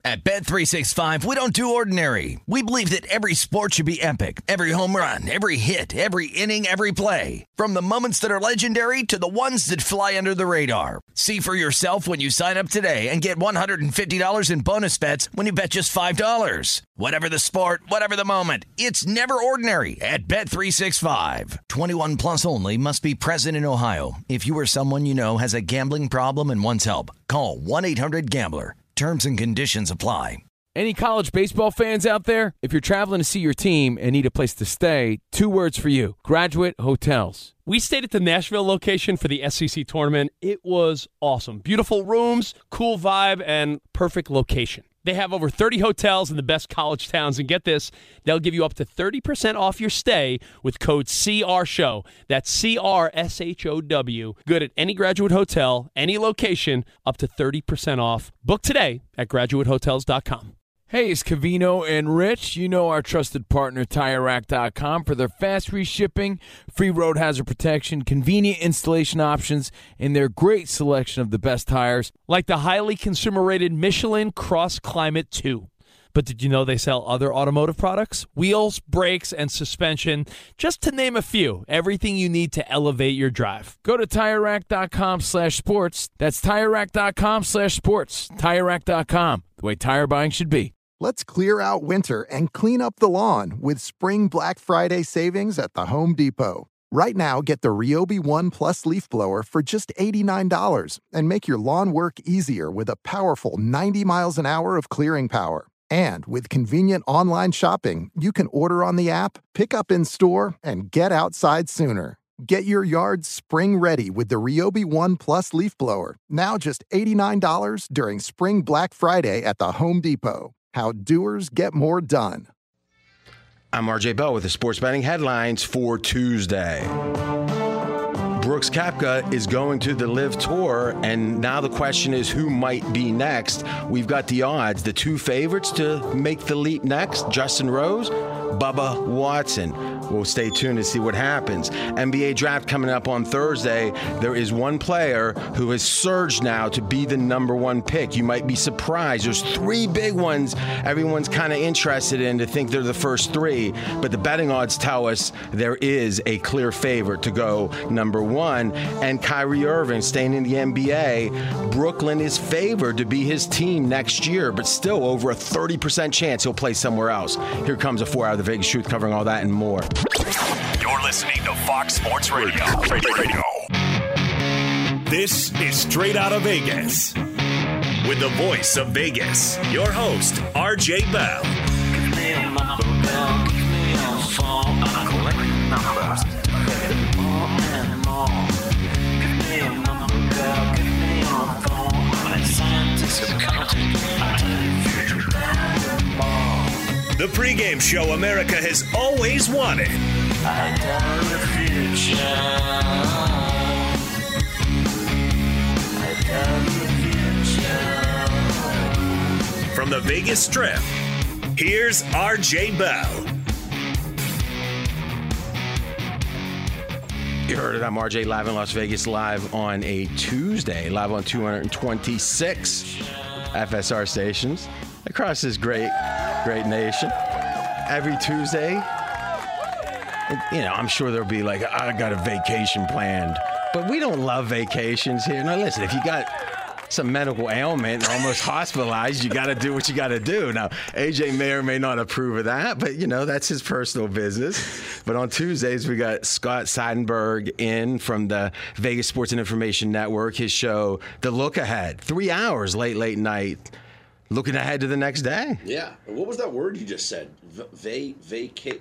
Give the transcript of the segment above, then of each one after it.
At Bet365, we don't do ordinary. We believe that every sport should be epic. Every home run, every hit, every inning, every play. From the moments that are legendary to the ones that fly under the radar. See for yourself when you sign up today and get $150 in bonus bets when you bet just $5. Whatever the sport, whatever the moment, it's never ordinary at Bet365. 21 plus only. Must be present in Ohio. If you or someone you know has a gambling problem and wants help, call 1-800-GAMBLER. Terms and conditions apply. Any college baseball fans out there? If you're traveling to see your team and need a place to stay, 2 words for you: Graduate Hotels. We stayed at the Nashville location for the SEC tournament. It was awesome. Beautiful rooms, cool vibe, and perfect location. They have over 30 hotels in the best college towns, and get this, they'll give you up to 30% off your stay with code CRSHOW. That's CRSHOW. Good at any Graduate Hotel, any location, up to 30% off. Book today at graduatehotels.com. Hey, it's Cavino and Rich. You know our trusted partner, TireRack.com, for their fast reshipping, free road hazard protection, convenient installation options, and their great selection of the best tires, like the highly consumer-rated Michelin Cross Climate 2. But did you know they sell other automotive products? Wheels, brakes, and suspension, just to name a few. Everything you need to elevate your drive. Go to TireRack.com/sports. That's TireRack.com/sports. TireRack.com, the way tire buying should be. Let's clear out winter and clean up the lawn with spring Black Friday savings at the Home Depot. Right now, get the Ryobi One Plus leaf blower for just $89 and make your lawn work easier with a powerful 90 miles an hour of clearing power. And with convenient online shopping, you can order on the app, pick up in store, and get outside sooner. Get your yard spring ready with the Ryobi One Plus leaf blower, now just $89 during Spring Black Friday at the Home Depot. How doers get more done. I'm RJ Bell with the sports betting headlines for Tuesday. Brooks Koepka is going to the LIV Tour, and now the question is who might be next. We've got the odds. The 2 favorites to make the leap next, Justin Rose, Bubba Watson. We'll stay tuned to see what happens. NBA draft coming up on Thursday. There is one player who has surged now to be the number 1 pick. You might be surprised. There's 3 big ones everyone's kind of interested in to think they're the first 3, but the betting odds tell us there is a clear favorite to go number 1. And Kyrie Irving staying in the NBA. Brooklyn is favored to be his team next year, but still over a 30% chance he'll play somewhere else. Here comes a 4 Hour of the Vegas Truth covering all that and more. You're listening to Fox Sports Radio. This is Straight Out of Vegas. With the voice of Vegas, your host, RJ Bell. Give me a number, girl. Give me your phone. I collect numbers. More and more. Give me a number, girl. Give me your phone. I'm a scientist of counting. I tell you future more. The pregame show America has always wanted. I tell the future. I tell the future. From the Vegas Strip, here's RJ Bell. You heard it. I'm RJ live in Las Vegas, live on a Tuesday, live on 226 FSR stations across this great nation. Every Tuesday, I'm sure there'll be like, I got a vacation planned. But we don't love vacations here. Now, listen, if you got some medical ailment and almost hospitalized, you got to do what you got to do. Now, AJ may or may not approve of that, but, that's his personal business. But on Tuesdays, we got Scott Seidenberg in from the Vegas Sports and Information Network, his show, The Look Ahead, 3 hours late night. Looking ahead to the next day. Yeah. What was that word you just said? Vacate.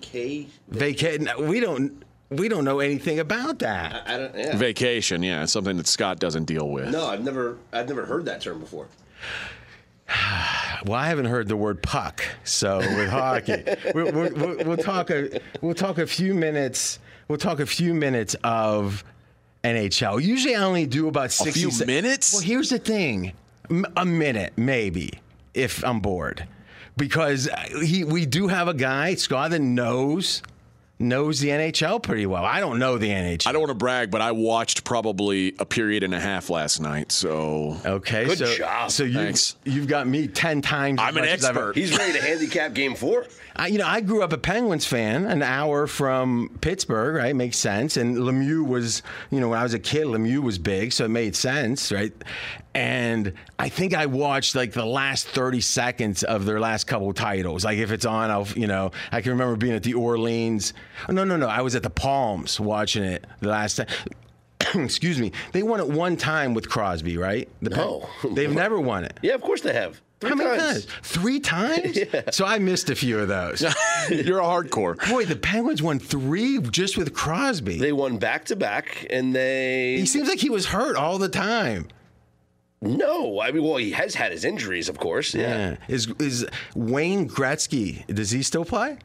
We don't know anything about that. I don't. Yeah. Vacation. Yeah, it's something that Scott doesn't deal with. No, I've never heard that term before. Well, I haven't heard the word puck. So with hockey, we'll talk a few minutes. We'll talk a few minutes of NHL. Usually, I only do about 60 A few minutes. Well, here's the thing. A minute, maybe, if I'm bored. Because we do have a guy, Scott, that knows knows the NHL pretty well. I don't know the NHL. I don't want to brag, but I watched probably a period and a half last night. So Okay, Good so job. So you've got me 10 times. I'm an expert. He's ready to handicap Game 4. I grew up a Penguins fan, an hour from Pittsburgh, right? Makes sense. And Lemieux was, when I was a kid, Lemieux was big, so it made sense, right? And I think I watched like the last 30 seconds of their last couple of titles. Like if it's on, I can remember being at the Orleans. No. I was at the Palms watching it the last time. Excuse me. They won it one time with Crosby, right? No. They've never won it. Yeah, of course they have. How many times? 3 times? Yeah. So I missed a few of those. You're a hardcore. Boy, the Penguins won 3 just with Crosby. They won back-to-back, and He seems like he was hurt all the time. No, he has had his injuries, of course. Yeah. Is Wayne Gretzky, does he still play?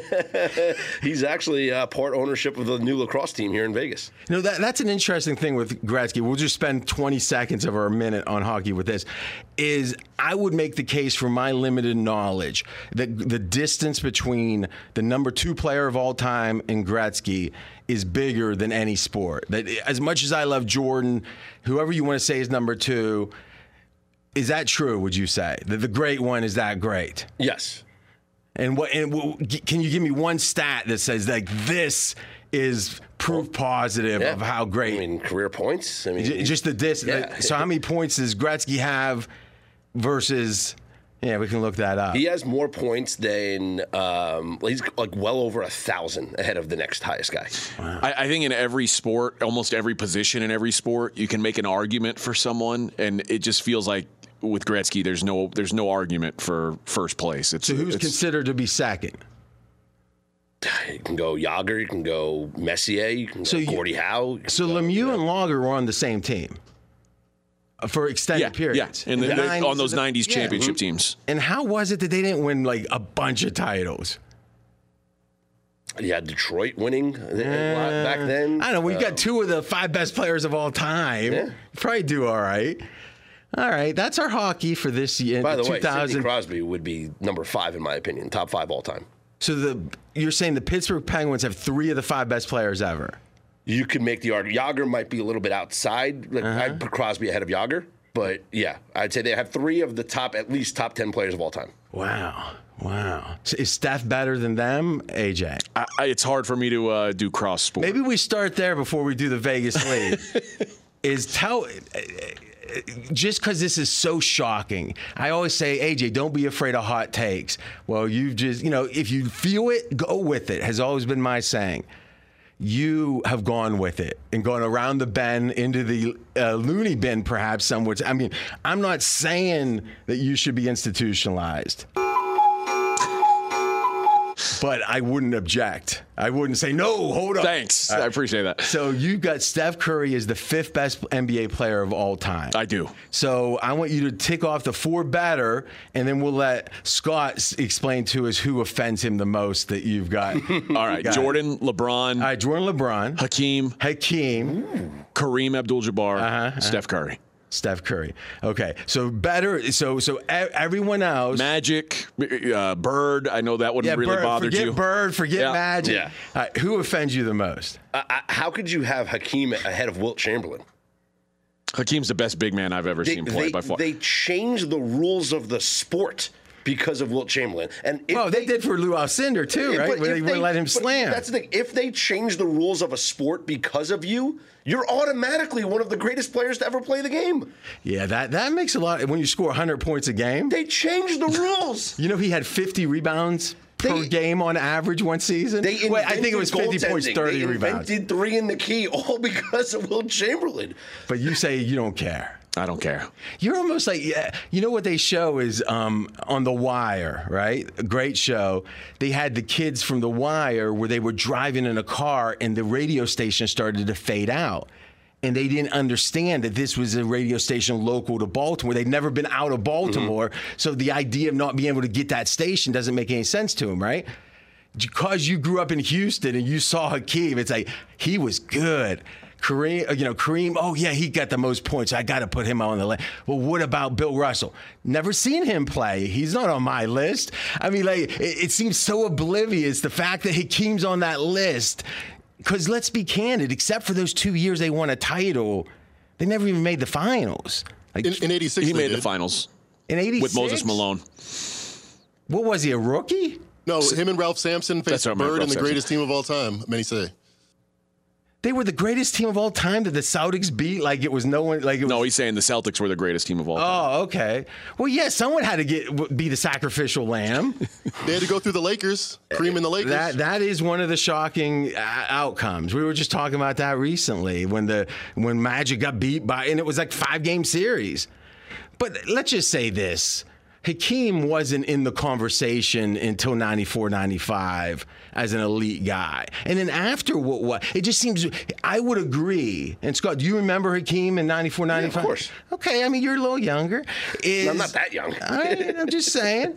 He's actually part ownership of the new lacrosse team here in Vegas. That's an interesting thing with Gretzky. We'll just spend 20 seconds of our minute on hockey with this. I would make the case from my limited knowledge that the distance between the number 2 player of all time and Gretzky is bigger than any sport. That as much as I love Jordan, whoever you want to say is number 2, is that true, would you say? That the great one is that great? Yes. And can you give me one stat that says like this is proof positive of how great? I mean, career points. I mean, just the distance. Yeah. So how many points does Gretzky have versus? Yeah, we can look that up. He has more points than he's like well over 1,000 ahead of the next highest guy. Wow. I think in every sport, almost every position in every sport, you can make an argument for someone, and it just feels like with Gretzky, there's no argument for first place. So who's considered to be second? You can go Jágr, you can go Messier, you can go Gordie Howe. So Lemieux and Jágr were on the same team for extended periods. Yeah, on those 90s championship teams. And how was it that they didn't win like a bunch of titles? You had Detroit winning a lot back then. I don't know. We got 2 of the 5 best players of all time. Yeah. Probably do all right. All right, that's our hockey for this year. By the way, Sidney Crosby would be number 5 in my opinion, top 5 all time. So you're saying the Pittsburgh Penguins have 3 of the 5 best players ever? You could make the argument. Jágr might be a little bit outside. I'd put Crosby ahead of Jágr. But, yeah, I'd say they have 3 of the at least top 10 players of all time. Wow. So is Steph better than them, AJ? It's hard for me to do cross sport. Maybe we start there before we do the Vegas lead. Just because this is so shocking, I always say, AJ, don't be afraid of hot takes. Well, if you feel it, go with it, has always been my saying. You have gone with it and gone around the bend into the loony bin, perhaps some would say. I mean, I'm not saying that you should be institutionalized. But I wouldn't object. I wouldn't say, no, hold on. Thanks. I appreciate that. So you've got Steph Curry as the 5th best NBA player of all time. I do. So I want you to tick off the 4 better, and then we'll let Scott explain to us who offends him the most that you've got. All right. Jordan, LeBron. All right, Jordan, LeBron. Hakeem. Kareem Abdul-Jabbar. Steph Curry. Steph Curry. Okay, so better. So everyone else. Magic, Bird. I know that wouldn't really bother you. Forget Bird. Forget Magic. Yeah. Who offends you the most? How could you have Hakeem ahead of Wilt Chamberlain? Hakeem's the best big man I've ever seen play by far. They changed the rules of the sport because of Wilt Chamberlain. And they did for Lou Alcindor too, right? Where they wouldn't let him slam. That's the thing. If they change the rules of a sport because of you, you're automatically one of the greatest players to ever play the game. Yeah, that makes a lot. When you score 100 points a game. They changed the rules. He had 50 rebounds per game on average one season. I think it was 50 points, 30 rebounds. They invented 3 in the key, all because of Wilt Chamberlain. But you say you don't care. I don't care. You're almost like, what they show is on The Wire, right? A great show. They had the kids from The Wire where they were driving in a car and the radio station started to fade out. And they didn't understand that this was a radio station local to Baltimore. They'd never been out of Baltimore. So the idea of not being able to get that station doesn't make any sense to them, right? Because you grew up in Houston and you saw Hakeem, it's like, he was good. Kareem, oh, yeah, he got the most points. I got to put him on the list. Well, what about Bill Russell? Never seen him play. He's not on my list. I mean, it seems so oblivious, the fact that Hakeem's on that list. Because let's be candid, except for those 2 years they won a title, they never even made the finals. In 86, he made the finals. In 86? With Moses Malone. What was he, a rookie? No, him and Ralph Sampson faced Bird and the greatest team of all time, many say. They were the greatest team of all time that the Celtics beat like it was no one. No, he's saying the Celtics were the greatest team of all time. Oh, okay. Well, yeah, someone had to be the sacrificial lamb. They had to go through the Lakers, Kareem and the Lakers. That is one of the shocking outcomes. We were just talking about that recently when Magic got beat and it was like 5-game series. But let's just say this. Hakeem wasn't in the conversation until 94, 95 as an elite guy. And then after what it just seems, I would agree. And Scott, do you remember Hakeem in 94, 95? Yeah, of course. Okay, I mean, you're a little younger. I'm not that young. I'm just saying,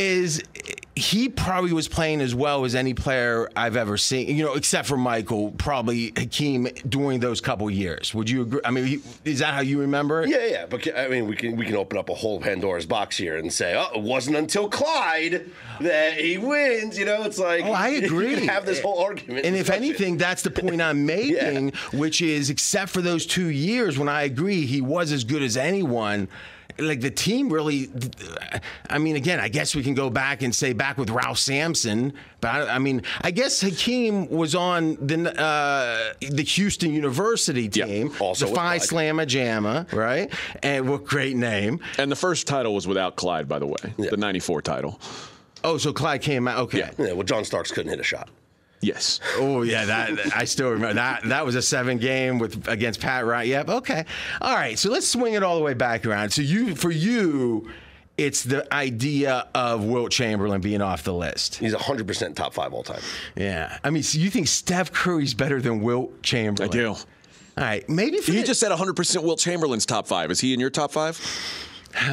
he probably was playing as well as any player I've ever seen, except for Michael, probably Hakeem during those couple years. Would you agree? I mean, is that how you remember it? Yeah. But I mean, we can open up a whole Pandora's box here and say, oh, it wasn't until Clyde that he wins. It's like, oh, I agree. You can have this whole argument. And if anything, that's the point I'm making, which is, except for those 2 years when I agree he was as good as anyone. Like the team really, I mean, again, I guess we can go back and say back with Ralph Sampson, but I guess Hakeem was on the Houston University team, also the Phi Slamma Jamma, right? And what great name. And the first title was without Clyde, by the way, the 94 title. Oh, so Clyde came out, okay. Yeah, well, John Starks couldn't hit a shot. Yes. Oh, yeah, that I still remember. That was a 7-game against Pat Wright. Yep, okay. All right, so let's swing it all the way back around. So for you, it's the idea of Wilt Chamberlain being off the list. He's 100% top 5 all time. Yeah. I mean, so you think Steph Curry's better than Wilt Chamberlain? I do. All right, maybe you just said 100% Wilt Chamberlain's top 5. Is he in your top 5?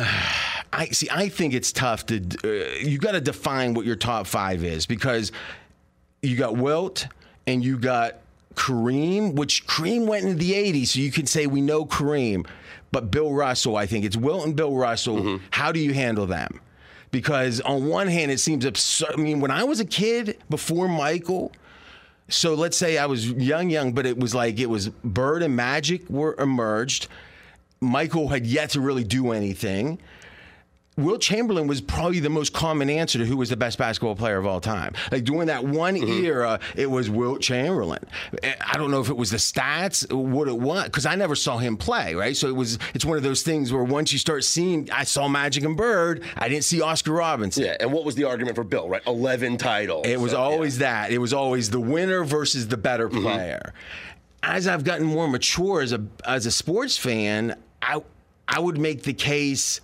I think it's tough to you got to define what your top 5 is, because you got Wilt and you got Kareem, which Kareem went into the 80s, so you can say we know Kareem. But Bill Russell, I think it's Wilt and Bill Russell. Mm-hmm. How do you handle them? Because on one hand, it seems absurd. I mean, when I was a kid, before Michael, so let's say I was young, but it was Bird and Magic were emerged. Michael had yet to really do anything. Wilt Chamberlain was probably the most common answer to who was the best basketball player of all time. Like during that one era, it was Wilt Chamberlain. I don't know if it was the stats, what it was, because I never saw him play, right? So it's one of those things where once you start seeing, I saw Magic and Bird, I didn't see Oscar Robinson. Yeah, and what was the argument for Bill, right? 11 titles. It was always that. It was always the winner versus the better player. As I've gotten more mature as a sports fan, I would make the case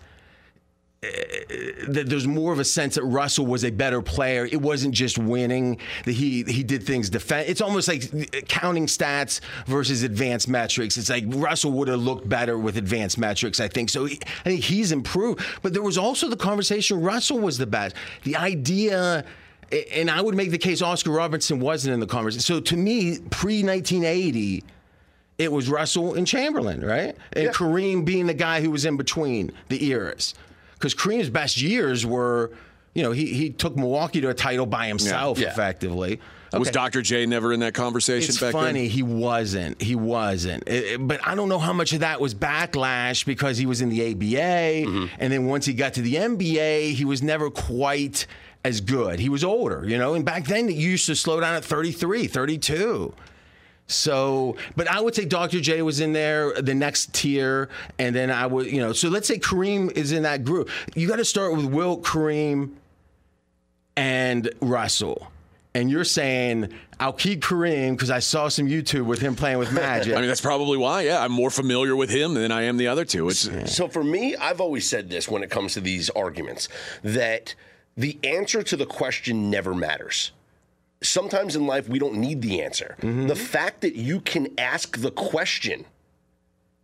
that there's more of a sense that Russell was a better player. It wasn't just winning, that he did things defend. It's almost like counting stats versus advanced metrics. It's like Russell would have looked better with advanced metrics, I think. So I think he's improved. But there was also the conversation Russell was the best. The idea, and I would make the case Oscar Robertson wasn't in the conversation. So to me, pre-1980, it was Russell and Chamberlain, right? And Kareem being the guy who was in between the eras. Because Kareem's best years were, he took Milwaukee to a title by himself, effectively. Okay. Was Dr. J never in that conversation back then? It's funny, he wasn't. But I don't know how much of that was backlash because he was in the ABA, and then once he got to the NBA, he was never quite as good. He was older, and back then you used to slow down at 33, 32. So, but I would say Dr. J was in there, the next tier, and then I would, so let's say Kareem is in that group. You got to start with Wilt, Kareem, and Russell. And you're saying, I'll keep Kareem because I saw some YouTube with him playing with Magic. I mean, that's probably why, I'm more familiar with him than I am the other two. So for me, I've always said this when it comes to these arguments, that the answer to the question never matters. Sometimes in life, we don't need the answer. The fact that you can ask the question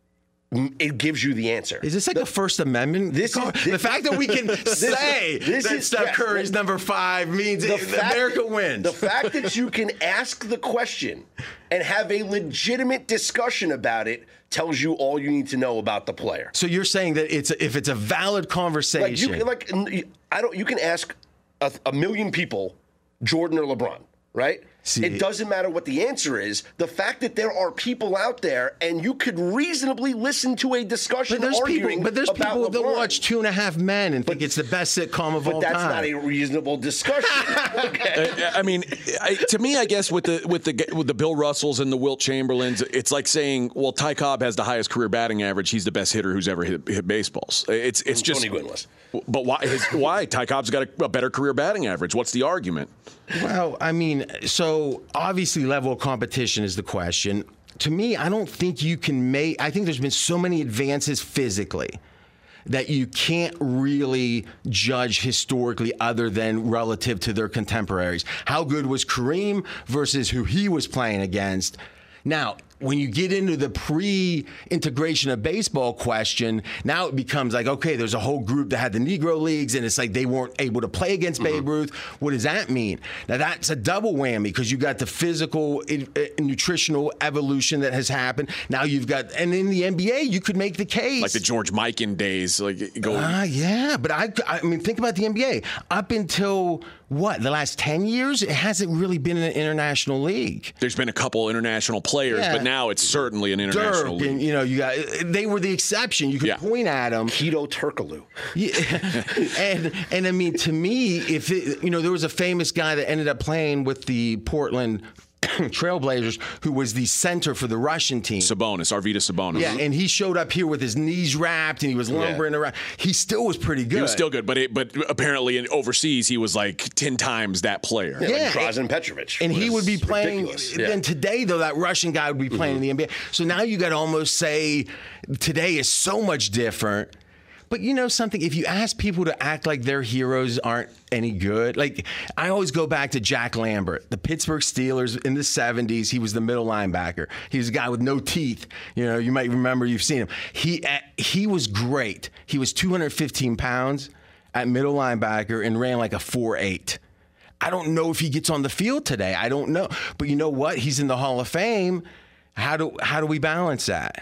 it gives you the answer. Is this like a First Amendment? The fact that we can say that Steph Curry's number 5 means America wins. The fact that you can ask the question and have a legitimate discussion about it tells you all you need to know about the player. So you're saying that if it's a valid conversation, you can ask a million people, Jordan or LeBron, right? It doesn't matter what the answer is. The fact that there are people out there and you could reasonably listen to a discussion arguing but there's about people LeBron. that watch 2.5 Men and think it's the best sitcom of all time. But that's not a reasonable discussion. Okay. I mean, to me, I guess with the Bill Russells and the Wilt Chamberlains, it's like saying, well, Ty Cobb has the highest career batting average. He's the best hitter who's ever hit baseballs. It's just Tony Gwynn was. But why? Ty Cobb's got a better career batting average. What's the argument? Well, I mean, so obviously level of competition is the question. To me, I don't think you can I think there's been so many advances physically that you can't really judge historically other than relative to their contemporaries. How good was Kareem versus who he was playing against? Now, when you get into the pre-integration of baseball question, now it becomes like, okay, there's a whole group that had the Negro Leagues, and it's like they weren't able to play against Babe Ruth. What does that mean? Now, that's a double whammy because you've got the physical, nutritional evolution that has happened. Now you've got, and in the NBA, you could make the case. Like the George Mikan days. Yeah, but I mean, think about the NBA. Up until, the last 10 years, it hasn't really been an international league. There's been a couple international players, but now it's certainly an international league. And, they were the exception. You could point at them. Keto Turkoglu. Yeah. and I mean, to me, there was a famous guy that ended up playing with the Portland Trailblazers, who was the center for the Russian team. Arvydas Sabonis. Yeah, and he showed up here with his knees wrapped, and he was lumbering around. He still was pretty good. He was still good, but apparently overseas, he was like 10 times that player. Like Drazen Petrovic. And he would be playing. Then today, though, that Russian guy would be playing in the NBA. So now you got to almost say today is so much different. But you know something? If you ask people to act like their heroes aren't any good, like I always go back to Jack Lambert, the Pittsburgh Steelers in the 70s. He was the middle linebacker. He was a guy with no teeth. You might remember, you've seen him. He was great. He was 215 pounds at middle linebacker and ran like a 4.8. I don't know if he gets on the field today. I don't know. But you know what? He's in the Hall of Fame. How do we balance that?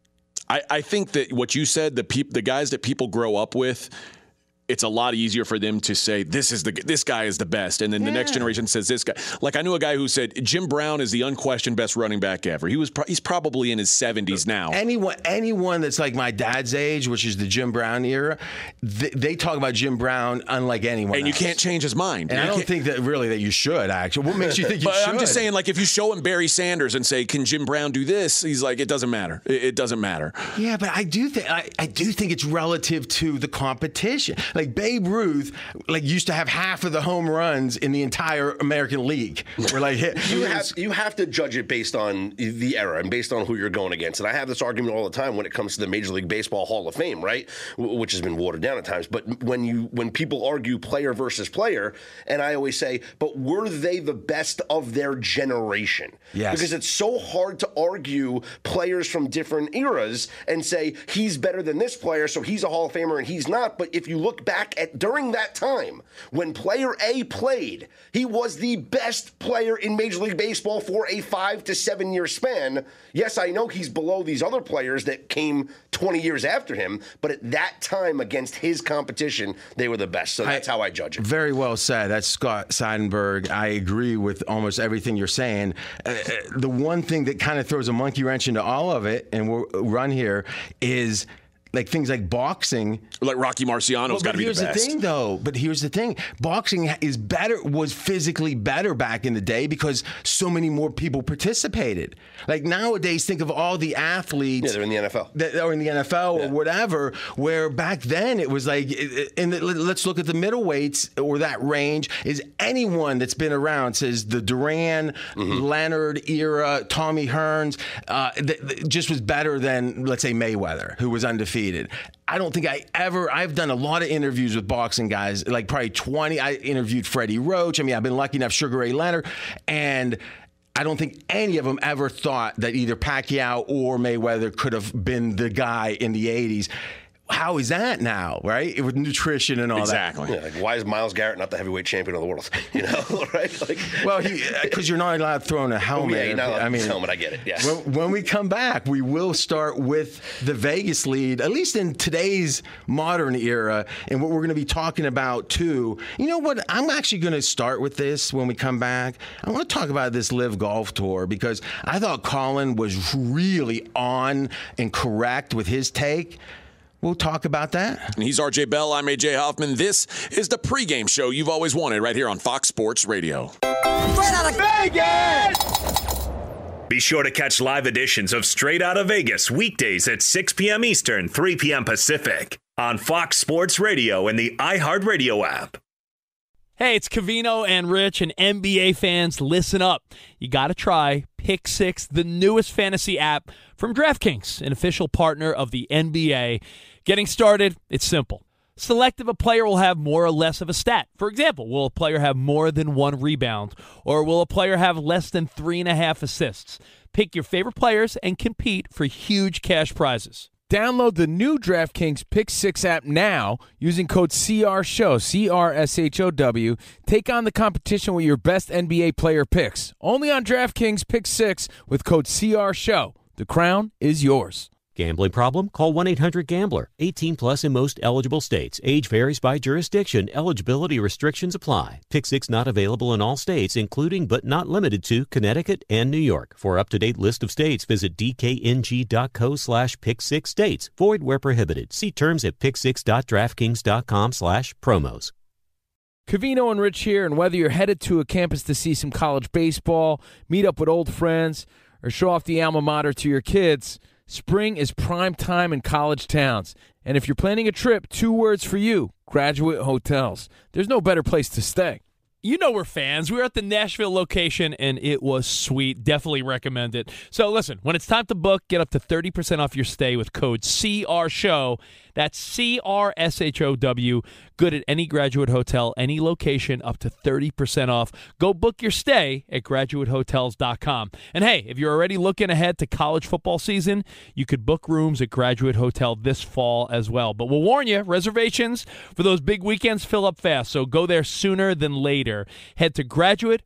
I think that what you said, the guys that people grow up with, it's a lot easier for them to say this guy is the best, and then the next generation says this guy. Like I knew a guy who said Jim Brown is the unquestioned best running back ever. He's probably in his 70s now. Anyone that's like my dad's age, which is the Jim Brown era, they talk about Jim Brown unlike anyone. And else. You can't change his mind. And I don't think that you should actually. What makes you think you should? I'm just saying, like if you show him Barry Sanders and say, "Can Jim Brown do this?" He's like, "It doesn't matter. It doesn't matter." Yeah, but I do think it's relative to the competition. Like Babe Ruth, used to have half of the home runs in the entire American League. We're like, you have to judge it based on the era and based on who you're going against. And I have this argument all the time when it comes to the Major League Baseball Hall of Fame, right? Which has been watered down at times. But when people argue player versus player, and I always say, but were they the best of their generation? Yes. Because it's so hard to argue players from different eras and say he's better than this player, so he's a Hall of Famer and he's not. But if you look back at during that time when player A played, he was the best player in Major League Baseball for a 5 to 7 year span. Yes, I know he's below these other players that came 20 years after him, but at that time against his competition, they were the best. So that's how I judge it. Very well said. That's Scott Seidenberg. I agree with almost everything you're saying. The one thing that kind of throws a monkey wrench into all of it, and we'll run here, is like things like boxing. Like Rocky Marciano's got to be the best. Here's the thing. Boxing was physically better back in the day because so many more people participated. Like nowadays, think of all the athletes. Yeah, they're in the NFL. That are in the NFL or whatever, where back then it was like, let's look at the middleweights or that range, is anyone that's been around, says the Duran, Leonard era, Tommy Hearns, just was better than, let's say, Mayweather, who was undefeated. I don't think I've done a lot of interviews with boxing guys, like probably 20. I interviewed Freddie Roach. I mean, I've been lucky enough, Sugar Ray Leonard. And I don't think any of them ever thought that either Pacquiao or Mayweather could have been the guy in the 80s. How is that now, right? With nutrition and all exactly. that. Yeah, like, why is Myles Garrett not the heavyweight champion of the world? You know, right? Like, well, because you're not allowed to throw in a helmet. Yeah, you're not allowed to throw a helmet. I get it. Yeah. When we come back, we will start with the Vegas lead, at least in today's modern era, and what we're going to be talking about too. You know what? I'm actually going to start with this when we come back. I want to talk about this Live Golf Tour because I thought Colin was really on and correct with his take. We'll talk about that. And he's RJ Bell. I'm AJ Hoffman. This is the pregame show you've always wanted right here on Fox Sports Radio. Straight out of Vegas! Be sure to catch live editions of Straight Outta Vegas weekdays at 6 p.m. Eastern, 3 p.m. Pacific on Fox Sports Radio and the iHeartRadio app. Hey, it's Covino and Rich, and NBA fans, listen up. You got to try Pick Six, the newest fantasy app from DraftKings, an official partner of the NBA. Getting started, it's simple. Select if a player will have more or less of a stat. For example, will a player have more than 1 rebound, or will a player have less than 3.5 assists? Pick your favorite players and compete for huge cash prizes. Download the new DraftKings Pick 6 app now using code CRSHOW, CRSHOW. Take on the competition with your best NBA player picks. Only on DraftKings Pick 6 with code CRSHOW. The crown is yours. Gambling problem? Call 1-800-GAMBLER. 18 plus in most eligible states. Age varies by jurisdiction. Eligibility restrictions apply. Pick 6 not available in all states, including but not limited to Connecticut and New York. For up-to-date list of states, visit dkng.co/pick6states. Void where prohibited. See terms at pick6.draftkings.com/promos. Covino and Rich here, and whether you're headed to a campus to see some college baseball, meet up with old friends, or show off the alma mater to your kids, spring is prime time in college towns. And if you're planning a trip, 2 words for you: Graduate Hotels. There's no better place to stay. You know we're fans. We were at the Nashville location, and it was sweet. Definitely recommend it. So listen, when it's time to book, get up to 30% off your stay with code CRSHOW. That's CRSHOW. Good at any Graduate Hotel, any location, up to 30% off. Go book your stay at graduatehotels.com. And hey, if you're already looking ahead to college football season, you could book rooms at Graduate Hotel this fall as well. But we'll warn you, reservations for those big weekends fill up fast, so go there sooner than later. Head to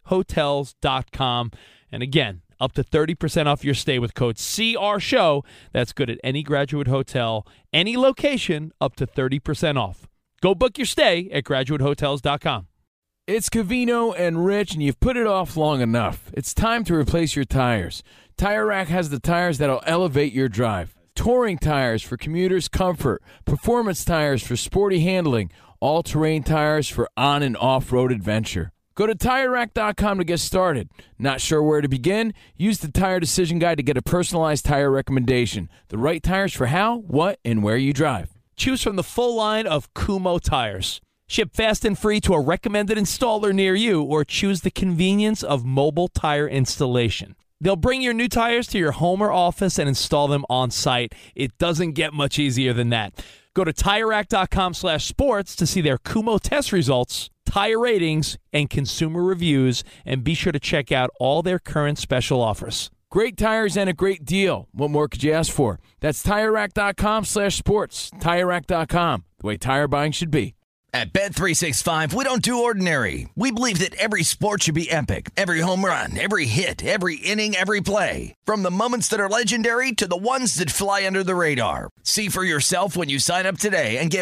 graduatehotels.com. And again, up to 30% off your stay with code CRSHOW. That's good at any Graduate Hotel, any location, up to 30% off. Go book your stay at graduatehotels.com. It's Covino and Rich, and you've put it off long enough. It's time to replace your tires. Tire Rack has the tires that'll elevate your drive. Touring tires for commuters' comfort, performance tires for sporty handling, all-terrain tires for on- and off-road adventure. Go to TireRack.com to get started. Not sure where to begin? Use the Tire Decision Guide to get a personalized tire recommendation. The right tires for how, what, and where you drive. Choose from the full line of Kumho tires. Ship fast and free to a recommended installer near you, or choose the convenience of mobile tire installation. They'll bring your new tires to your home or office and install them on site. It doesn't get much easier than that. Go to TireRack.com/sports to see their Kumho test results, tire ratings, and consumer reviews, and be sure to check out all their current special offers. Great tires and a great deal. What more could you ask for? That's TireRack.com/sports. TireRack.com, the way tire buying should be. At Bet365, we don't do ordinary. We believe that every sport should be epic. Every home run, every hit, every inning, every play. From the moments that are legendary to the ones that fly under the radar. See for yourself when you sign up today and get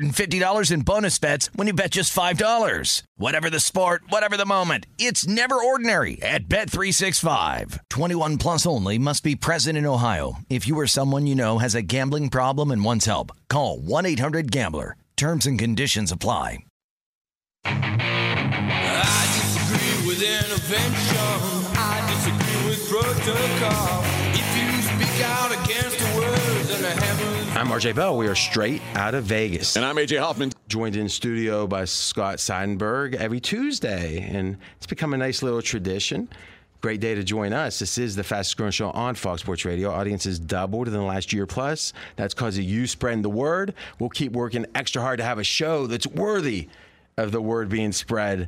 $150 in bonus bets when you bet just $5. Whatever the sport, whatever the moment, it's never ordinary at Bet365. 21 plus only. Must be present in Ohio. If you or someone you know has a gambling problem and wants help, call 1-800-GAMBLER. Terms and conditions apply. I disagree with intervention. I disagree with protocol. If you speak out against the words in the heavens. I'm RJ Bell. We are straight out of Vegas. And I'm AJ Hoffman. Joined in studio by Scott Seidenberg every Tuesday. And it's become a nice little tradition. Great day to join us. This is the fastest growing show on Fox Sports Radio. Audience has doubled in the last year plus. That's because of you spreading the word. We'll keep working extra hard to have a show that's worthy of the word being spread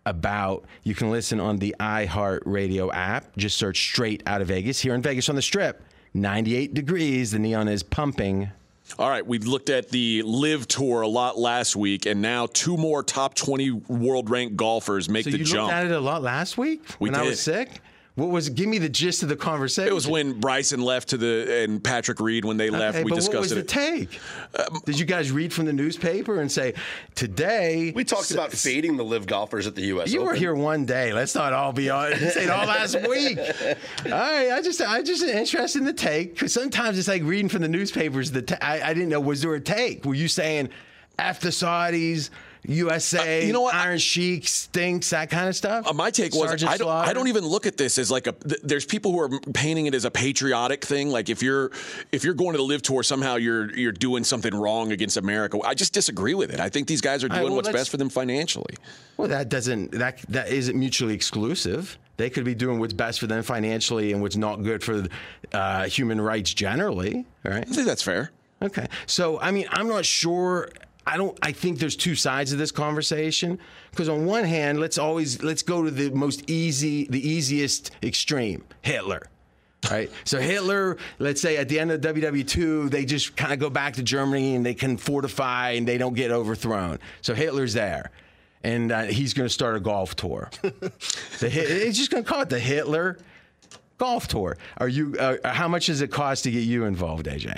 about. You can listen on the iHeartRadio app. Just search Straight Outta Vegas. Here in Vegas on the Strip, 98 degrees. The neon is pumping. All right, we looked at the LIV Tour a lot last week, and now 2 more top 20 world-ranked golfers make the jump. So you looked at it a lot last week when I was sick? What was? Give me the gist of the conversation. It was when Bryson left and Patrick Reed when they left. We discussed it. What was the take? Did you guys read from the newspaper and say today? We talked about fading the LIV golfers at the U.S. You Open. were here one day. Let's not all be on. Say it all last week. All right, I just interested in the take because sometimes it's like reading from the newspapers. I didn't know, was there a take? Were you saying F the Saudis? USA, you know what? Iron Sheik stinks, that kind of stuff. My take was I don't even look at this as like there's people who are painting it as a patriotic thing. Like if you're going to the LIV Tour, somehow you're doing something wrong against America. I just disagree with it. I think these guys are doing what's best for them financially. Well, that isn't mutually exclusive. They could be doing what's best for them financially and what's not good for human rights generally. Right? I think that's fair. Okay. So I mean, I'm not sure. I think there's 2 sides of this conversation because on one hand, let's go to the easiest extreme, Hitler. Right? So Hitler, let's say at the end of WW2, they just kind of go back to Germany and they can fortify and they don't get overthrown. So Hitler's there. And he's going to start a golf tour. It's just going to call it the Hitler Golf Tour. How much does it cost to get you involved, AJ?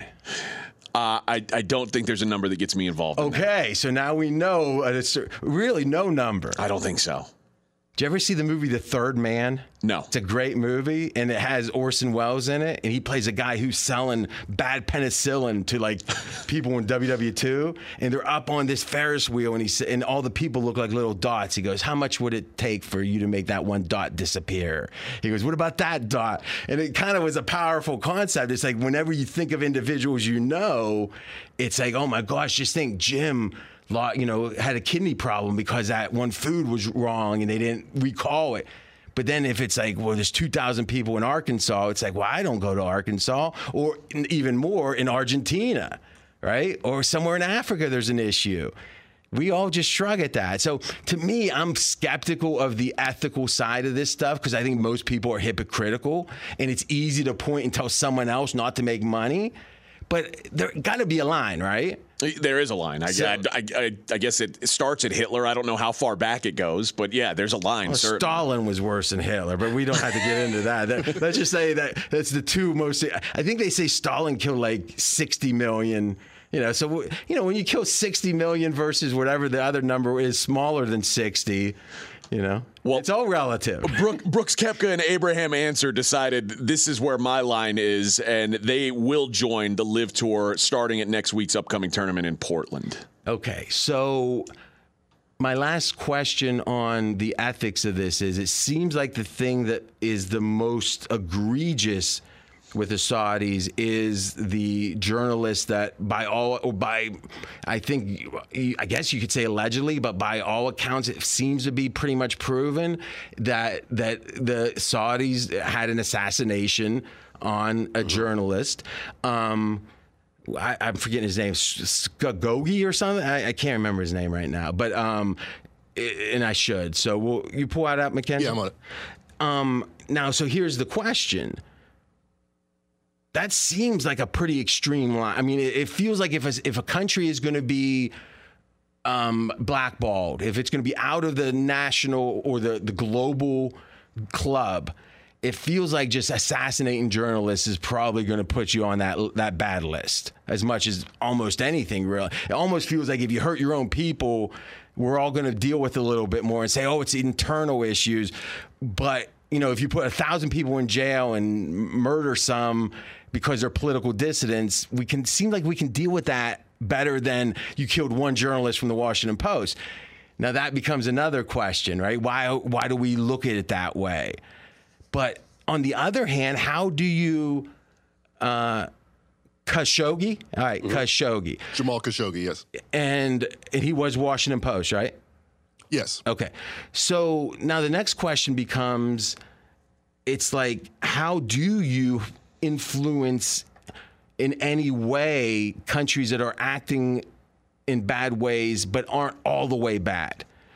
I don't think there's a number that gets me involved. Okay, so now we know it's really no number. I don't think so. Did you ever see the movie The Third Man? No. It's a great movie, and it has Orson Welles in it, and he plays a guy who's selling bad penicillin to like people in WW2, and they're up on this Ferris wheel, and all the people look like little dots. He goes, "How much would it take for you to make that one dot disappear?" He goes, "What about that dot?" And it kind of was a powerful concept. It's like whenever you think of individuals it's like, oh my gosh, just think Jim had a kidney problem because that one food was wrong and they didn't recall it. But then if it's like, well, there's 2,000 people in Arkansas, it's like, well, I don't go to Arkansas, or even more in Argentina, right? Or somewhere in Africa, there's an issue. We all just shrug at that. So to me, I'm skeptical of the ethical side of this stuff because I think most people are hypocritical and it's easy to point and tell someone else not to make money. But there got to be a line, right? There is a line. I guess it starts at Hitler. I don't know how far back it goes, but yeah, there's a line. Well, Stalin was worse than Hitler, but we don't have to get into that. Let's just say that's the 2 most. I think they say Stalin killed like 60 million. So when you kill 60 million versus whatever the other number is smaller than 60. Well, it's all relative. Brooks Koepka and Abraham Ancer decided this is where my line is, and they will join the LIV Tour starting at next week's upcoming tournament in Portland. Okay, so my last question on the ethics of this is, it seems like the thing that is the most egregious with the Saudis is the journalist that I guess you could say allegedly, but by all accounts, it seems to be pretty much proven that the Saudis had an assassination on a journalist. I'm forgetting his name, Skagoghi or something. I can't remember his name right now, but and I should. So will you pull that up, Mackenzie? Yeah, I'm on it. Now, so here's the question. That seems like a pretty extreme line. I mean, it feels like if a country is going to be blackballed, if it's going to be out of the national or the global club, it feels like just assassinating journalists is probably going to put you on that bad list as much as almost anything, really. It almost feels like if you hurt your own people, we're all going to deal with it a little bit more and say, oh, it's internal issues. But, if you put 1,000 people in jail and murder some because they're political dissidents, seem like we can deal with that better than you killed one journalist from the Washington Post. Now that becomes another question, right? Why do we look at it that way? But on the other hand, how do you Khashoggi? All right, Khashoggi. Jamal Khashoggi, yes. And he was Washington Post, right? Yes. Okay. So now the next question becomes, it's like, how do you influence in any way countries that are acting in bad ways but aren't all the way bad?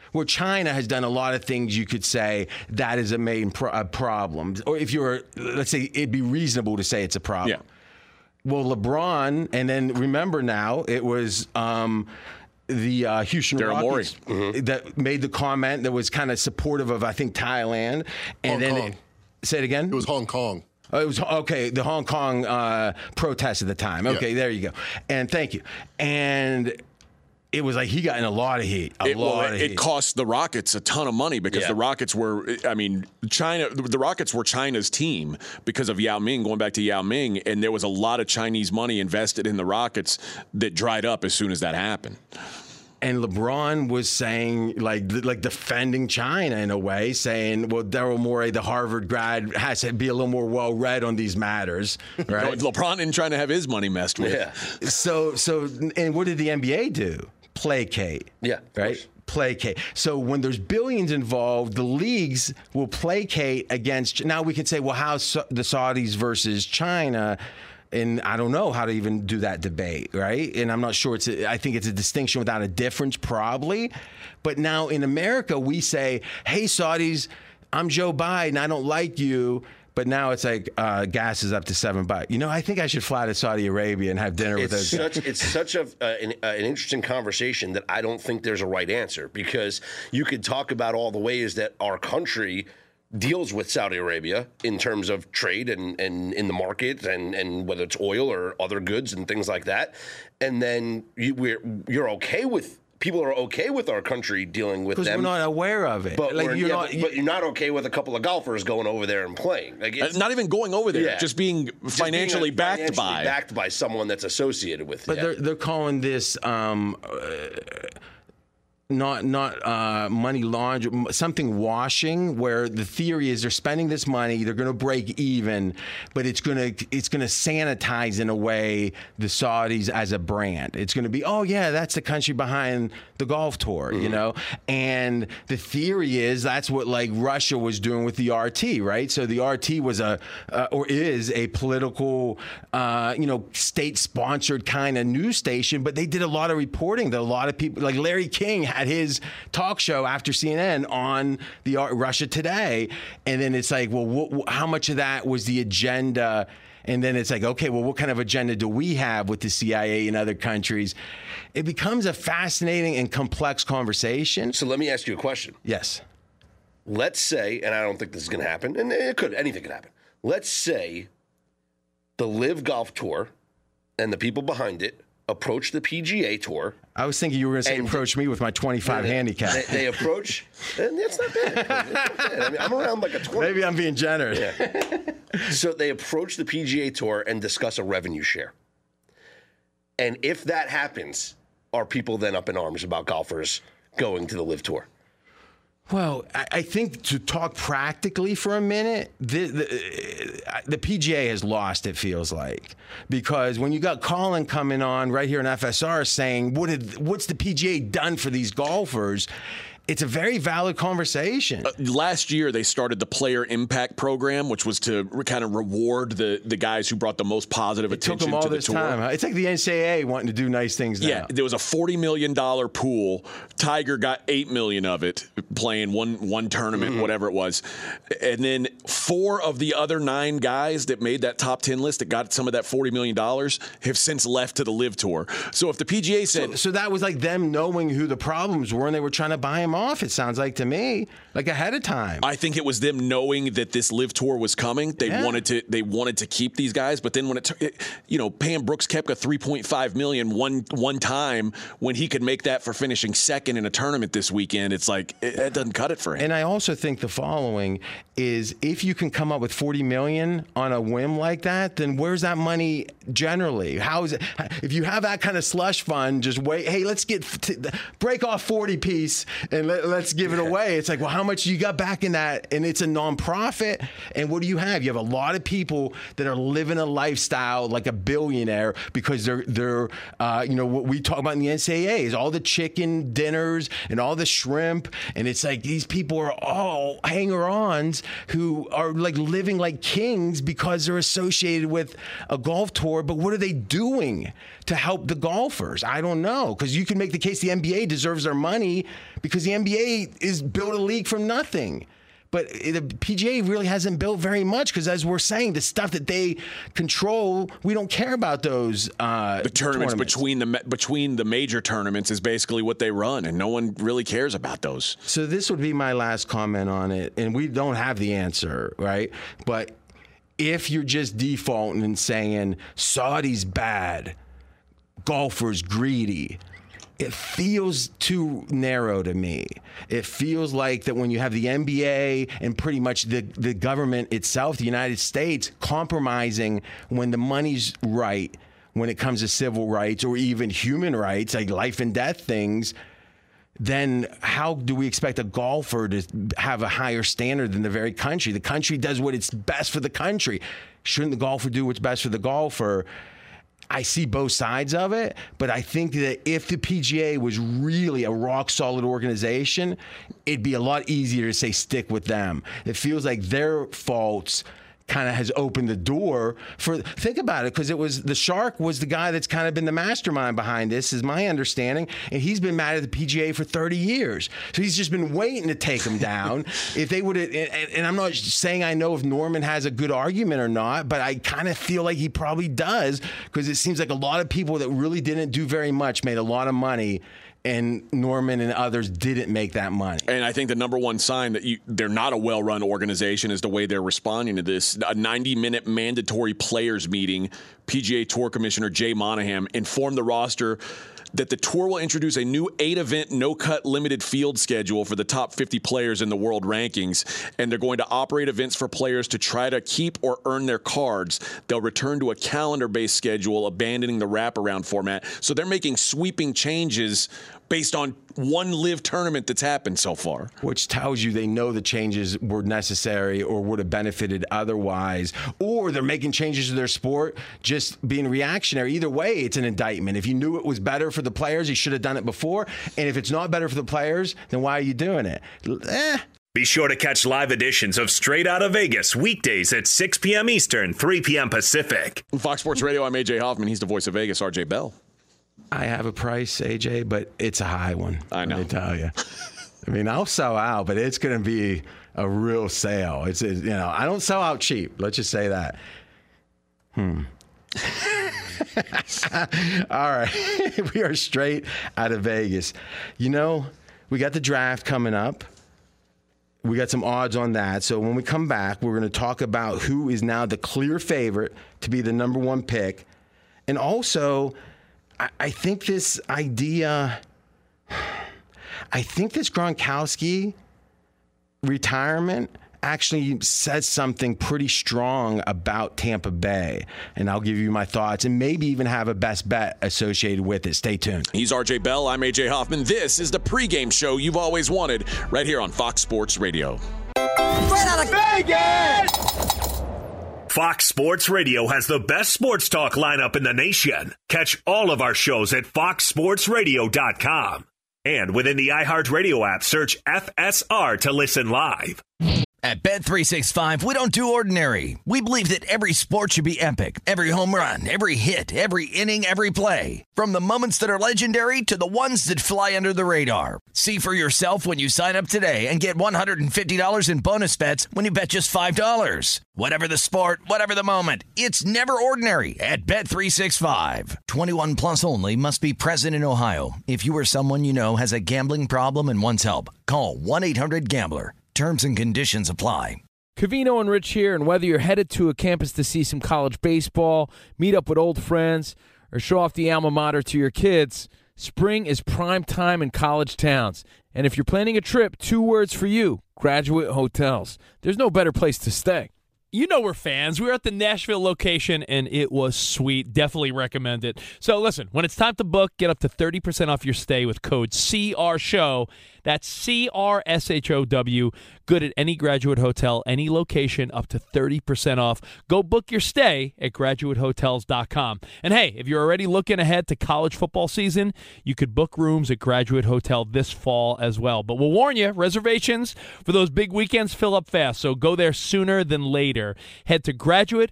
Where China has done a lot of things you could say that is a main problem. Or if you're, let's say, it'd be reasonable to say it's a problem. Yeah. Well, LeBron, and then remember now, it was the Houston Daryl Rockets that made the comment that was kind of supportive of, I think, Thailand. And Hong then Kong. Say it again? It was Hong Kong. It was, okay, the Hong Kong protest at the time. Okay, There you go. And thank you. And it was like he got in a lot of heat. It cost the Rockets a ton of money because the Rockets were, the Rockets were China's team because of Yao Ming, going back to Yao Ming, and there was a lot of Chinese money invested in the Rockets that dried up as soon as that happened. And LeBron was saying, like defending China in a way, saying, well, Daryl Morey, the Harvard grad, has to be a little more well-read on these matters, right? LeBron isn't trying to have his money messed with. Yeah. So, and what did the NBA do? Placate. Yeah. Right? Placate. So when there's billions involved, the leagues will placate against. Now we can say, well, how's the Saudis versus China? And I don't know how to even do that debate, right? And I'm not sure I think it's a distinction without a difference, probably. But now in America, we say, hey, Saudis, I'm Joe Biden. I don't like you. But now it's like gas is up to $7. I think I should fly to Saudi Arabia and have dinner with those. It's such an interesting conversation that I don't think there's a right answer, because you could talk about all the ways that our country deals with Saudi Arabia in terms of trade and in the market and whether it's oil or other goods and things like that. And then you're okay with. People are okay with our country dealing with them. Because we're not aware of it. But, but you're not okay with a couple of golfers going over there and playing. Like not even going over there, just being financially backed by someone that's associated with it. But they're calling this not money laundering, something washing, where the theory is they're spending this money, they're going to break even, but it's going to sanitize in a way the Saudis as a brand. It's going to be, oh yeah, that's the country behind the golf tour, And the theory is that's what like Russia was doing with the RT, right? So the RT was is a political, state-sponsored kind of news station, but they did a lot of reporting that a lot of people, like Larry King, had his talk show after CNN on the Russia Today, and then it's like, well, how much of that was the agenda? And then it's like, okay, well, what kind of agenda do we have with the CIA and other countries? It becomes a fascinating and complex conversation. So let me ask you a question. Yes. Let's say, and I don't think this is going to happen, and anything could happen. Let's say the LIV Golf Tour and the people behind it approach the PGA Tour. I was thinking you were going to say approach me with my 25 handicap. They approach, and it's not bad. I mean, I'm around like a 20. Maybe I'm being generous. Yeah. So they approach the PGA Tour and discuss a revenue share. And if that happens, are people then up in arms about golfers going to the LIV Tour? Well, I think to talk practically for a minute, the PGA has lost, it feels like. Because when you got Colin coming on right here in FSR saying, what's the PGA done for these golfers? It's a very valid conversation. Last year, they started the Player Impact Program, which was to kind of reward the guys who brought the most positive attention to the tour. It took them all this time. It's like the NCAA wanting to do nice things now. Yeah, there was a $40 million pool. Tiger got $8 million of it, playing one tournament, whatever it was. And then 4 of the other 9 guys that made that top 10 list that got some of that $40 million have since left to the LIV Tour. So if the PGA said... So that was like them knowing who the problems were, and they were trying to buy them off, it sounds like to me, like ahead of time. I think it was them knowing that this LIV Tour was coming. They wanted to keep these guys, but then when paying Brooks Koepka $3.5 million one time when he could make that for finishing second in a tournament this weekend, it's like it doesn't cut it for him. And I also think the following is, if you can come up with $40 million on a whim like that, then where's that money generally? How is it? If you have that kind of slush fund, just wait. Hey, let's break off 40 piece and let's give it away. It's like, well, how much you got back in that? And it's a nonprofit. And what do you have? You have a lot of people that are living a lifestyle like a billionaire because they're what we talk about in the NCAA is all the chicken dinners and all the shrimp. And it's like these people are all hanger-ons who are like living like kings because they're associated with a golf tour. But what are they doing to help the golfers? I don't know, because you can make the case the NBA deserves their money because the NBA is built a league from nothing. But the PGA really hasn't built very much because, as we're saying, the stuff that they control, we don't care about those the tournaments. Between the major tournaments is basically what they run, and no one really cares about those. So this would be my last comment on it, and we don't have the answer, right? But if you're just defaulting and saying Saudi's bad, golfers greedy, it feels too narrow to me. It feels like that when you have the NBA and pretty much the government itself, the United States, compromising when the money's right, when it comes to civil rights or even human rights, like life and death things, then how do we expect a golfer to have a higher standard than the very country? The country does what is best for the country. Shouldn't the golfer do what's best for the golfer? I see both sides of it, but I think that if the PGA was really a rock-solid organization, it'd be a lot easier to say stick with them. It feels like their faults kind of has opened the door for, think about it, because it was the Shark was the guy that's kind of been the mastermind behind this, is my understanding, and he's been mad at the PGA for 30 years. So he's just been waiting to take him down. If they would have, and I'm not saying I know if Norman has a good argument or not, but I kind of feel like he probably does, because it seems like a lot of people that really didn't do very much made a lot of money, and Norman and others didn't make that money. And I think the number one sign that they're not a well-run organization is the way they're responding to this. A 90-minute mandatory players meeting, PGA Tour Commissioner Jay Monahan informed the roster that the tour will introduce a new 8-event, no-cut limited field schedule for the top 50 players in the world rankings, and they're going to operate events for players to try to keep or earn their cards. They'll return to a calendar-based schedule, abandoning the wraparound format. So they're making sweeping changes based on one live tournament that's happened so far. Which tells you they know the changes were necessary or would have benefited otherwise, or they're making changes to their sport just being reactionary. Either way, it's an indictment. If you knew it was better for the players, you should have done it before. And if it's not better for the players, then why are you doing it? Be sure to catch live editions of Straight Outta Vegas weekdays at 6 p.m. Eastern, 3 p.m. Pacific. On Fox Sports Radio, I'm AJ Hoffman. He's the voice of Vegas, RJ Bell. I have a price, AJ, but it's a high one. I know. Let me tell you. I mean, I'll sell out, but it's going to be a real sale. It's, you know, I don't sell out cheap. Let's just say that. All right. We are straight out of Vegas. You know, we got the draft coming up. We got some odds on that. So when we come back, we're going to talk about who is now the clear favorite to be the number one pick. And also, I think this idea, I think this Gronkowski retirement actually says something pretty strong about Tampa Bay. And I'll give you my thoughts and maybe even have a best bet associated with it. Stay tuned. He's RJ Bell. I'm AJ Hoffman. This is the pregame show you've always wanted right here on Fox Sports Radio. Straight out of Vegas! Fox Sports Radio has the best sports talk lineup in the nation. Catch all of our shows at foxsportsradio.com. And within the iHeartRadio app, search FSR to listen live. At Bet365, we don't do ordinary. We believe that every sport should be epic. Every home run, every hit, every inning, every play. From the moments that are legendary to the ones that fly under the radar. See for yourself when you sign up today and get $150 in bonus bets when you bet just $5. Whatever the sport, whatever the moment, it's never ordinary at Bet365. 21 plus only. Must be present in Ohio. If you or someone you know has a gambling problem and wants help, call 1-800-GAMBLER. Terms and conditions apply. Covino and Rich here, and whether you're headed to a campus to see some college baseball, meet up with old friends, or show off the alma mater to your kids, spring is prime time in college towns. And if you're planning a trip, 2 words for you: Graduate Hotels. There's no better place to stay. You know we're fans. We were at the Nashville location, and it was sweet. Definitely recommend it. So listen, when it's time to book, get up to 30% off your stay with code CRSHOW. That's CRSHOW. Good at any Graduate Hotel, any location, up to 30% off. Go book your stay at graduatehotels.com. And hey, if you're already looking ahead to college football season, you could book rooms at Graduate Hotel this fall as well. But we'll warn you, reservations for those big weekends fill up fast, so go there sooner than later. Head to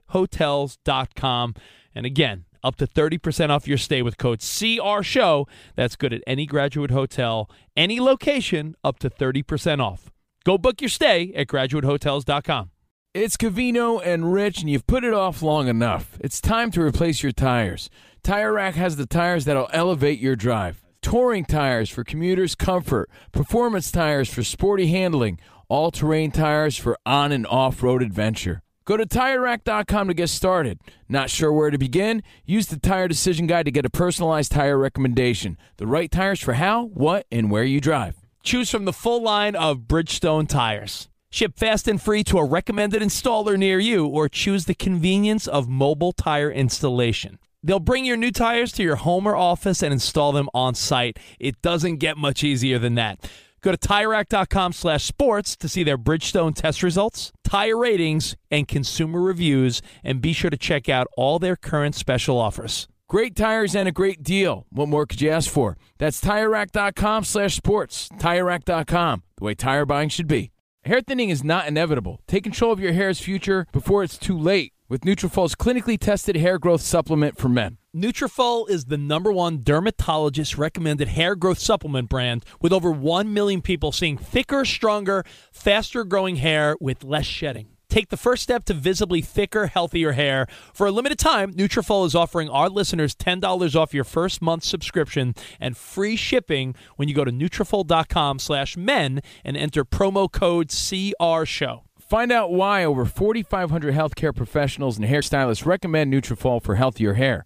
graduatehotels.com. And again, up to 30% off your stay with code CRSHOW. That's good at any Graduate Hotel, any location, up to 30% off. Go book your stay at graduatehotels.com. It's Covino and Rich, and you've put it off long enough. It's time to replace your tires. Tire Rack has the tires that'll elevate your drive. Touring tires for commuters' comfort, performance tires for sporty handling, all-terrain tires for on- and off-road adventure. Go to TireRack.com to get started. Not sure where to begin? Use the Tire Decision Guide to get a personalized tire recommendation. The right tires for how, what, and where you drive. Choose from the full line of Bridgestone tires. Ship fast and free to a recommended installer near you, or choose the convenience of mobile tire installation. They'll bring your new tires to your home or office and install them on site. It doesn't get much easier than that. Go to TireRack.com/sports to see their Bridgestone test results, tire ratings, and consumer reviews, and be sure to check out all their current special offers. Great tires and a great deal. What more could you ask for? That's TireRack.com/sports. TireRack.com, the way tire buying should be. Hair thinning is not inevitable. Take control of your hair's future before it's too late with Nutrafol's clinically tested hair growth supplement for men. Nutrafol is the #1 dermatologist-recommended hair growth supplement brand, with over 1 million people seeing thicker, stronger, faster-growing hair with less shedding. Take the first step to visibly thicker, healthier hair. For a limited time, Nutrafol is offering our listeners $10 off your first month subscription and free shipping when you go to Nutrafol.com/men and enter promo code CRSHOW. Find out why over 4,500 healthcare professionals and hairstylists recommend Nutrafol for healthier hair.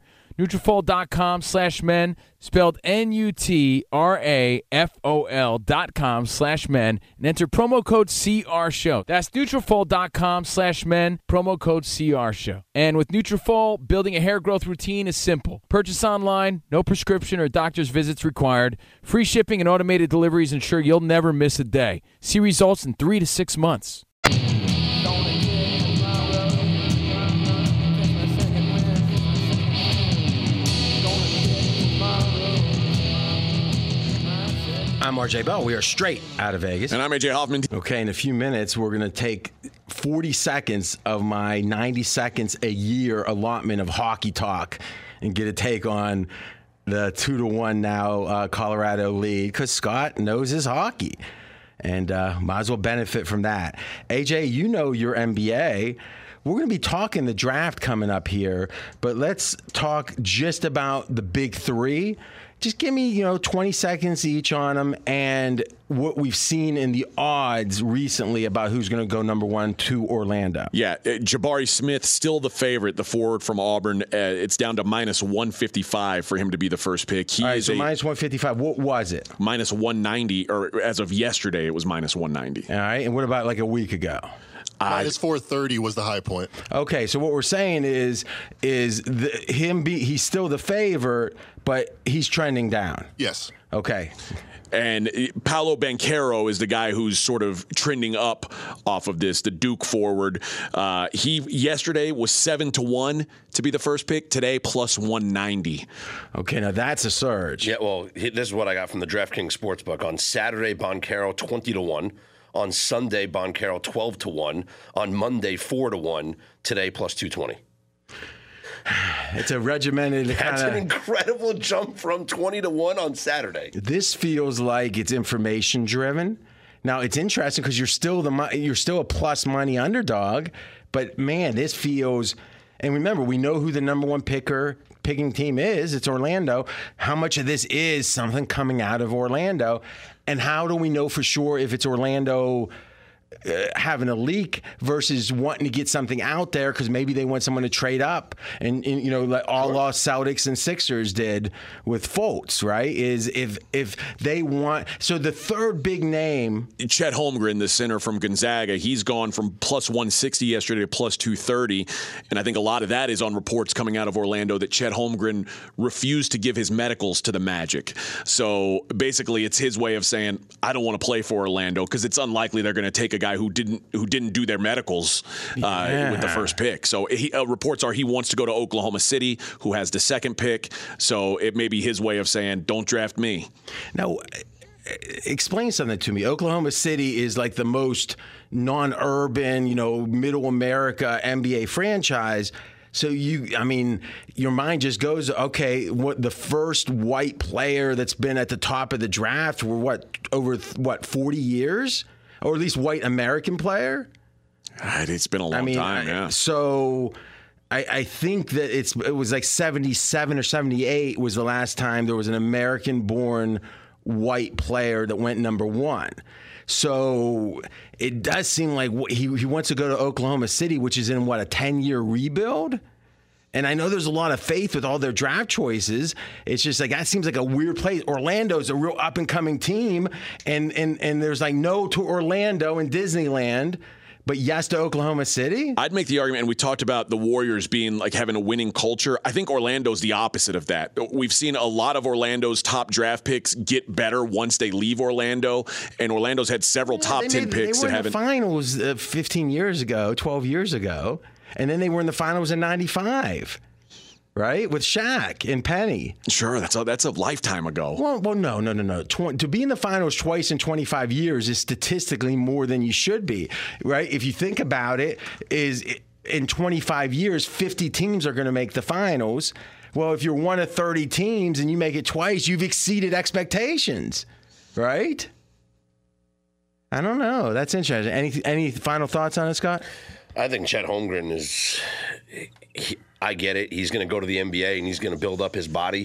Nutrafol.com/men, spelled Nutrafol.com/men, and enter promo code CRSHOW. That's Nutrafol.com/men, promo code CRSHOW. And with Nutrafol, building a hair growth routine is simple. Purchase online, no prescription or doctor's visits required. Free shipping and automated deliveries ensure you'll never miss a day. See results in 3 to 6 months. I'm RJ Bell. We are straight out of Vegas. And I'm AJ Hoffman. Okay, in a few minutes, we're going to take 40 seconds of my 90 seconds a year allotment of hockey talk and get a take on the 2-1 now Colorado lead, because Scott knows his hockey and might as well benefit from that. AJ, you know your NBA. We're going to be talking the draft coming up here, but let's talk just about the big three. Just give me, 20 seconds each on them and what we've seen in the odds recently about who's going to go number 1 to Orlando. Yeah, Jabari Smith, still the favorite, the forward from Auburn. It's down to minus 155 for him to be the first pick. All right, so minus 155. What was it? Minus 190, or as of yesterday, it was minus 190. All right, and what about like a week ago? Minus 430 was the high point. Okay, so what we're saying is he's still the favorite, but he's trending down. Yes. Okay. And Paolo Banchero is the guy who's sort of trending up off of this, the Duke forward. He yesterday was 7-1 to be the first pick. Today, plus 190. Okay, now that's a surge. Yeah, well, this is what I got from the DraftKings Sportsbook. On Saturday, Banchero 20-1. On Sunday, Banchero 12-1. On Monday, 4-1. Today, plus 220. It's a regimented That's an incredible jump from 20-1 on Saturday. This feels like it's information driven. Now it's interesting because you're still a plus money underdog, but man, this feels. And remember, we know who the number 1 picking team is. It's Orlando. How much of this is something coming out of Orlando, and how do we know for sure if it's Orlando? having a leak versus wanting to get something out there because maybe they want someone to trade up and like all lost Celtics and Sixers did with Fultz, right? Is if they want, so the third big name, Chet Holmgren, the center from Gonzaga, he's gone from plus 160 yesterday to plus 230, and I think a lot of that is on reports coming out of Orlando that Chet Holmgren refused to give his medicals to the Magic. So basically, it's his way of saying, I don't want to play for Orlando because it's unlikely they're going to take a guy who didn't do their medicals with the first pick. So reports are he wants to go to Oklahoma City, who has the second pick. So it may be his way of saying, don't draft me. Now, explain something to me. Oklahoma City is like the most non-urban, middle America NBA franchise. So your mind just goes, okay, what the first white player that's been at the top of the draft were over 40 years? Or at least white American player? It's been a long time, yeah. So I think that it was like 77 or 78 was the last time there was an American-born white player that went number one. So it does seem like he wants to go to Oklahoma City, which is in, a 10-year rebuild? And I know there's a lot of faith with all their draft choices. It's just like that seems like a weird place. Orlando's a real up-and-coming team, and there's like no to Orlando and Disneyland, but yes to Oklahoma City? I'd make the argument, and we talked about the Warriors being like having a winning culture. I think Orlando's the opposite of that. We've seen a lot of Orlando's top draft picks get better once they leave Orlando, and Orlando's had several top 10 picks that haven't. They were in the finals 15 years ago, 12 years ago, and then they were in the finals in 95. Right? With Shaq and Penny. Sure, that's a lifetime ago. Well, no. To be in the finals twice in 25 years is statistically more than you should be, right? If you think about it, in 25 years, 50 teams are going to make the finals. Well, if you're one of 30 teams and you make it twice, you've exceeded expectations, right? I don't know. That's interesting. Any final thoughts on it, Scott? I think Chet Holmgren is... I get it. He's going to go to the NBA and he's going to build up his body.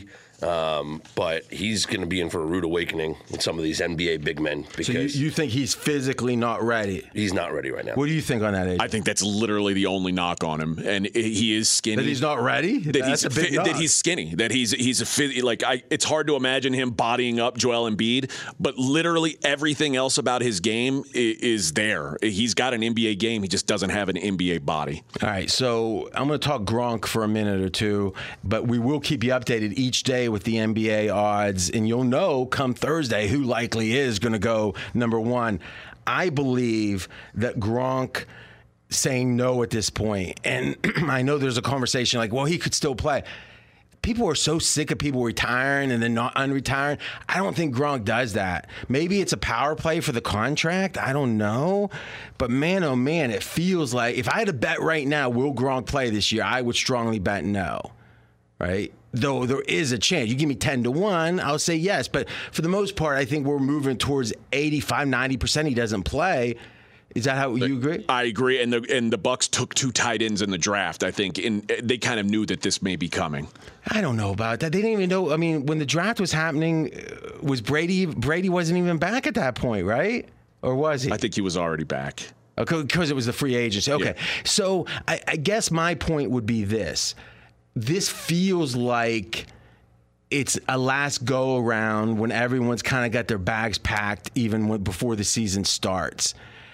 But he's going to be in for a rude awakening with some of these NBA big men. Because so you think he's physically not ready? He's not ready right now. What do you think on that, AJ? I think that's literally the only knock on him, and he is skinny. That he's not ready? That's a big knock. That he's skinny. That he's it's hard to imagine him bodying up Joel Embiid, but literally everything else about his game is there. He's got an NBA game. He just doesn't have an NBA body. All right, so I'm going to talk Gronk for a minute or two, but we will keep you updated each day with the NBA odds, and you'll know come Thursday who likely is going to go number one. I believe that Gronk saying no at this point, and I know there's a conversation like, well, he could still play. People are so sick of people retiring and then not unretiring. I don't think Gronk does that. Maybe it's a power play for the contract. I don't know. But man, oh man, it feels like if I had to bet right now, will Gronk play this year, I would strongly bet no. Right? Though there is a chance. You give me 10-1, I'll say yes. But for the most part, I think we're moving towards 85, 90% he doesn't play. Is that how you agree? I agree. And the Bucks took two tight ends in the draft, I think. And they kind of knew that this may be coming. I don't know about that. They didn't even know. I mean, when the draft was happening, was Brady wasn't even back at that point, right? Or was he? I think he was already back. Because it was the free agency. Okay. Yeah. So I guess my point would be this. This feels like it's a last go around when everyone's kind of got their bags packed even before the season starts.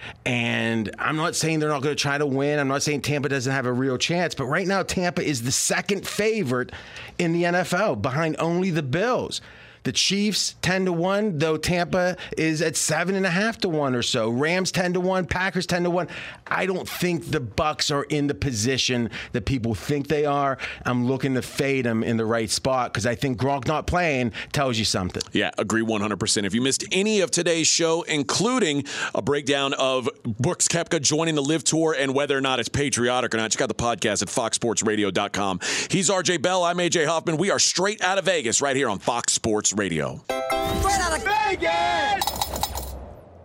And I'm not saying they're not going to try to win. I'm not saying Tampa doesn't have a real chance. But right now, Tampa is the second favorite in the NFL behind only the Bills. The Chiefs 10-1, though Tampa is at 7.5-1 or so. Rams 10-1, Packers 10-1. I don't think the Bucks are in the position that people think they are. I'm looking to fade them in the right spot because I think Gronk not playing tells you something. Yeah, agree 100%. If you missed any of today's show, including a breakdown of Brooks Koepka joining the LIV Tour and whether or not it's patriotic or not, check out the podcast at foxsportsradio.com. He's RJ Bell. I'm AJ Hoffman. We are straight out of Vegas right here on Fox Sports Radio. Straight out of Vegas!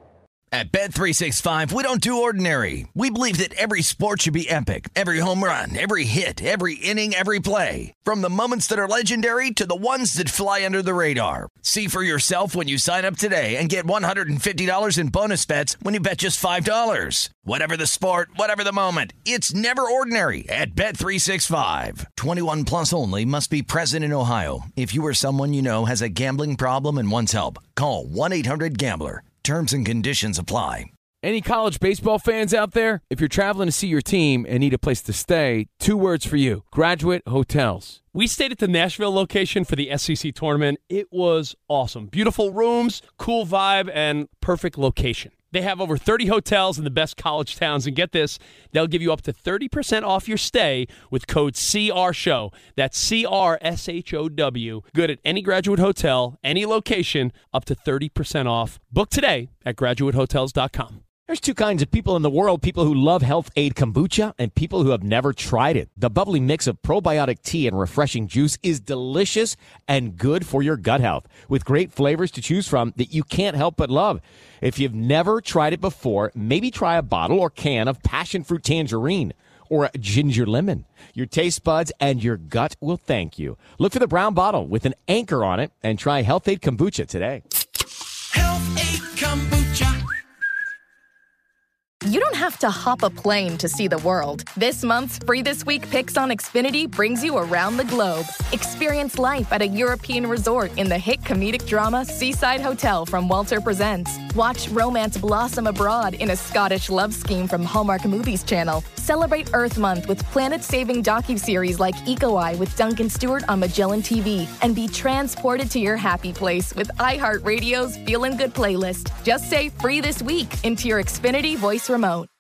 At Bet365, we don't do ordinary. We believe that every sport should be epic. Every home run, every hit, every inning, every play. From the moments that are legendary to the ones that fly under the radar. See for yourself when you sign up today and get $150 in bonus bets when you bet just $5. Whatever the sport, whatever the moment, it's never ordinary at Bet365. 21 plus only. Must be present in Ohio. If you or someone you know has a gambling problem and wants help, call 1-800-GAMBLER. Terms and conditions apply. Any college baseball fans out there? If you're traveling to see your team and need a place to stay, 2 words for you: Graduate Hotels. We stayed at the Nashville location for the SEC tournament. It was awesome. Beautiful rooms, cool vibe, and perfect location. They have over 30 hotels in the best college towns, and get this, they'll give you up to 30% off your stay with code CRSHOW. That's CRSHOW. Good at any Graduate Hotel, any location, up to 30% off. Book today at graduatehotels.com. There's 2 kinds of people in the world: people who love Health Aid Kombucha and people who have never tried it. The bubbly mix of probiotic tea and refreshing juice is delicious and good for your gut health, with great flavors to choose from that you can't help but love. If you've never tried it before, maybe try a bottle or can of passion fruit tangerine or ginger lemon. Your taste buds and your gut will thank you. Look for the brown bottle with an anchor on it and try Health Aid Kombucha today. Health Aid Kombucha. You don't have to hop a plane to see the world. This month's Free This Week Picks on Xfinity brings you around the globe. Experience life at a European resort in the hit comedic drama Seaside Hotel from Walter Presents. Watch romance blossom abroad in a Scottish love scheme from Hallmark Movies Channel. Celebrate Earth Month with planet-saving docuseries like Eco Eye with Duncan Stewart on Magellan TV. And be transported to your happy place with iHeartRadio's Feelin' Good playlist. Just say Free This Week into your Xfinity voice remote.